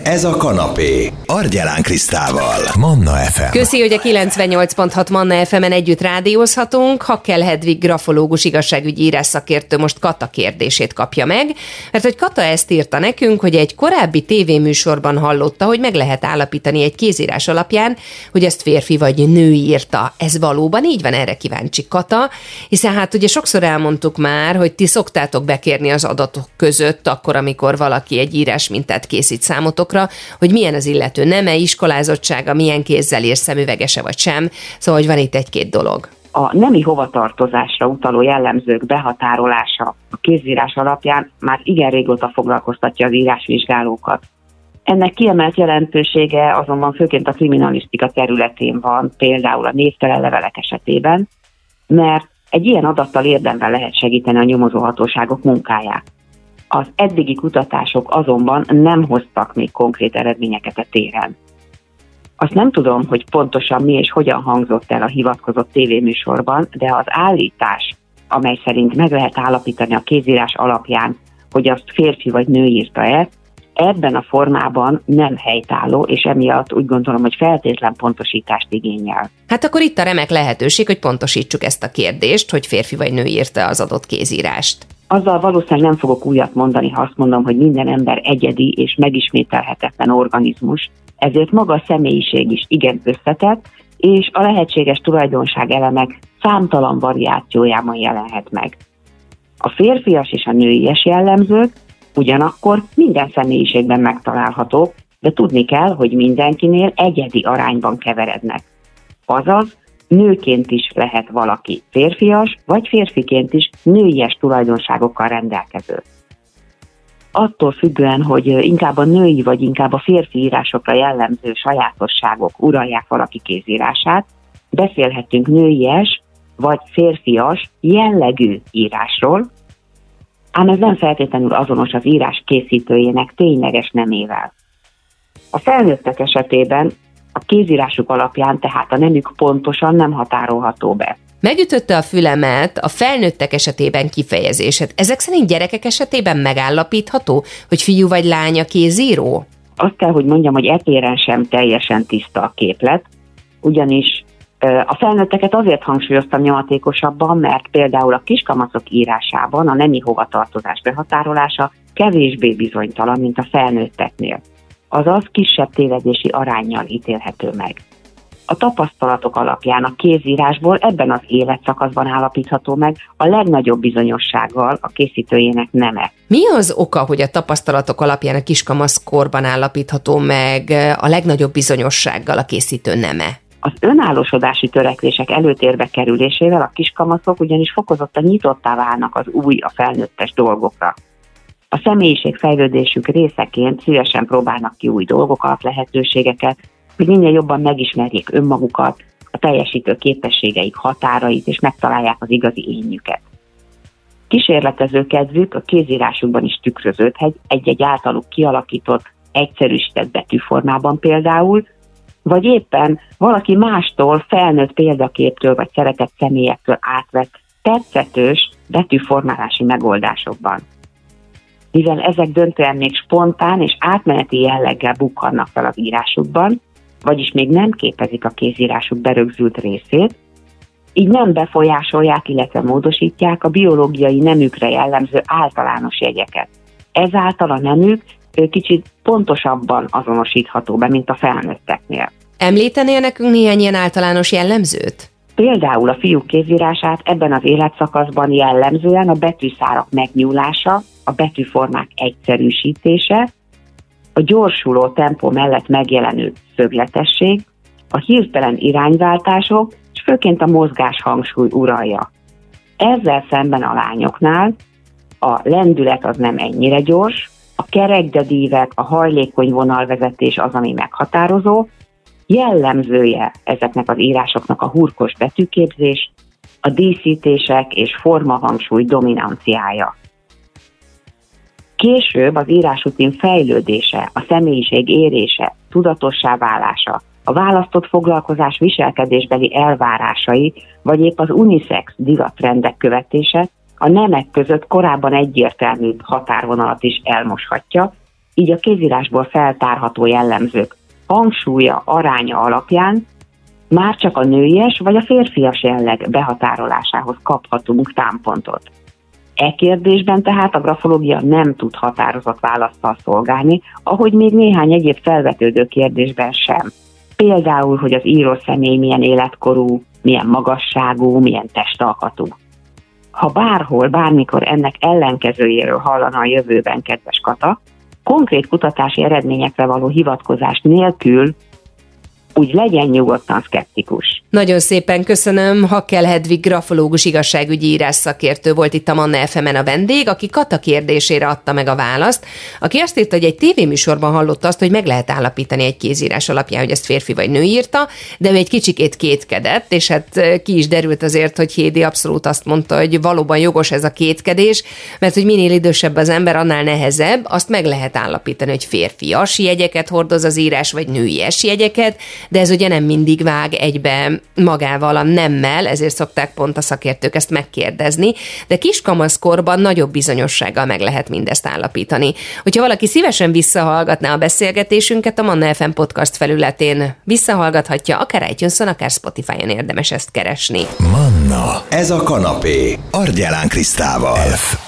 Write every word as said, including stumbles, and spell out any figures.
Ez a kanapé. Argyelán Krisztával. Manna ef em. Köszi, hogy a kilencvennyolc pont hat Manna ef emen együtt rádiózhatunk. Hakkel Hedvig grafológus igazságügyi írásszakértő most Kata kérdését kapja meg, mert hogy Kata ezt írta nekünk, hogy egy korábbi tévéműsorban hallotta, hogy meg lehet állapítani egy kézírás alapján, hogy ezt férfi vagy nő írta. Ez valóban így van? Erre kíváncsi Kata, hiszen hát ugye sokszor elmondtuk már, hogy ti szoktátok bekérni az adatok között, akkor, amikor valaki egy írásmintát készít számotokra, hogy milyen az illető neme, iskolázottsága, milyen kézzel ír, szemüvegese vagy sem. Szóval, hogy van itt egy-két dolog. A nemi hovatartozásra utaló jellemzők behatárolása a kézírás alapján már igen régóta foglalkoztatja az írásvizsgálókat. Ennek kiemelt jelentősége azonban főként a kriminalisztika területén van, például a névtelen levelek esetében, mert egy ilyen adattal érdemben lehet segíteni a nyomozóhatóságok munkáját. Az eddigi kutatások azonban nem hoztak még konkrét eredményeket a téren. Azt nem tudom, hogy pontosan mi és hogyan hangzott el a hivatkozott tévéműsorban, de az állítás, amely szerint meg lehet állapítani a kézírás alapján, hogy azt férfi vagy nő írta-e, ebben a formában nem helytálló, és emiatt úgy gondolom, hogy feltétlen pontosítást igényel. Hát akkor itt a remek lehetőség, hogy pontosítsuk ezt a kérdést, hogy férfi vagy nő írta az adott kézírást. Azzal valószínűleg nem fogok újat mondani, ha azt mondom, hogy minden ember egyedi és megismételhetetlen organizmus, ezért maga a személyiség is igen összetett, és a lehetséges tulajdonságelemek számtalan variációjában jelenhet meg. A férfias és a nőies jellemzők ugyanakkor minden személyiségben megtalálhatók, de tudni kell, hogy mindenkinél egyedi arányban keverednek. Azaz, nőként is lehet valaki férfias, vagy férfiként is nőies tulajdonságokkal rendelkező. Attól függően, hogy inkább a női vagy inkább a férfi írásokra jellemző sajátosságok uralják valaki kézírását, beszélhetünk nőies vagy férfias jellegű írásról, ám ez nem feltétlenül azonos az írás készítőjének tényleges nemével. A felnőttek esetében a kézírásuk alapján tehát a nemük pontosan nem határolható be. Megütötte a fülemet a felnőttek esetében kifejezésed. Ezek szerint gyerekek esetében megállapítható, hogy fiú vagy lány a kézíró? Azt kell, hogy mondjam, hogy etéren sem teljesen tiszta a képlet, ugyanis a felnőtteket azért hangsúlyoztam nyomatékosabban, mert például a kiskamaszok írásában a nemi hovatartozás behatárolása kevésbé bizonytalan, mint a felnőtteknél. Azaz kisebb tévedési aránnyal ítélhető meg. A tapasztalatok alapján a kézírásból ebben az életszakaszban állapítható meg a legnagyobb bizonyossággal a készítőjének neme. Mi az oka, hogy a tapasztalatok alapján a kiskamasz korban állapítható meg a legnagyobb bizonyossággal a készítő neme? Az önállósodási törekvések előtérbe kerülésével a kiskamaszok ugyanis fokozottan nyitottá válnak az új, a felnőttes dolgokra. A személyiségfejlődésük részeként szívesen próbálnak ki új dolgokat, lehetőségeket, hogy minél jobban megismerjék önmagukat, a teljesítő képességeik határait, és megtalálják az igazi énjüket. Kísérletező kedvük a kézírásukban is tükröződhet, egy-egy általuk kialakított, egyszerűsített betűformában például, vagy éppen valaki mástól, felnőtt példaképtől vagy szeretett személyektől átvett tetszetős betűformálási megoldásokban. Mivel ezek döntően még spontán és átmeneti jelleggel bukkannak fel az írásukban, vagyis még nem képezik a kézírásuk berögzült részét, így nem befolyásolják, illetve módosítják a biológiai nemükre jellemző általános jegyeket. Ezáltal a nemük kicsit pontosabban azonosítható be, mint a felnőtteknél. Említenél nekünk néhány ilyen általános jellemzőt? Például a fiúk kézírását ebben az életszakaszban jellemzően a betűszárak megnyúlása, a betűformák egyszerűsítése, a gyorsuló tempó mellett megjelenő szögletesség, a hirtelen irányváltások, és főként a mozgás hangsúly uralja. Ezzel szemben a lányoknál a lendület az nem ennyire gyors, a kerekdedívek, a hajlékony vonalvezetés az, ami meghatározó, jellemzője ezeknek az írásoknak a hurkos betűképzés, a díszítések és formahangsúly dominanciája. Később az írásrutin fejlődése, a személyiség érése, tudatossá válása, a választott foglalkozás viselkedésbeli elvárásai, vagy épp az unisex divatrendek követése a nemek között korábban egyértelmű határvonalat is elmoshatja, így a kézírásból feltárható jellemzők hangsúlya, aránya alapján már csak a nőies vagy a férfias jelleg behatárolásához kaphatunk támpontot. E kérdésben tehát a grafológia nem tud határozott választal szolgálni, ahogy még néhány egyéb felvetődő kérdésben sem. Például, hogy az író személy milyen életkorú, milyen magasságú, milyen testalkatú. Ha bárhol, bármikor ennek ellenkezőjéről hallana a jövőben, kedves Kata, konkrét kutatási eredményekre való hivatkozás nélkül úgy legyen nyugodtan szkeptikus. Nagyon szépen köszönöm. Hakkel Hedvig grafológus igazságügyi írás szakértő volt itt a Manna ef emen a vendég, aki Kata kérdésére adta meg a választ, aki azt írta, hogy egy tévéműsorban hallotta azt, hogy meg lehet állapítani egy kézírás alapján, hogy ezt férfi vagy nő írta, de ő egy kicsikét kétkedett, és hát ki is derült azért, hogy Hédi abszolút azt mondta, hogy valóban jogos ez a kétkedés, mert hogy minél idősebb az ember, annál nehezebb, azt meg lehet állapítani, hogy férfias jegyeket hordoz az írás, vagy nőies jegyeket, de ez ugye nem mindig vág egybe magával a nemmel, ezért szokták pont a szakértők ezt megkérdezni, de kiskamaszkorban nagyobb bizonyossággal meg lehet mindezt állapítani. Hogyha valaki szívesen visszahallgatná a beszélgetésünket, a Manna ef em podcast felületén visszahallgathatja, akár iTunes-on, akár Spotify-on érdemes ezt keresni. Manna, ez a kanapé, Argyelán Krisztával.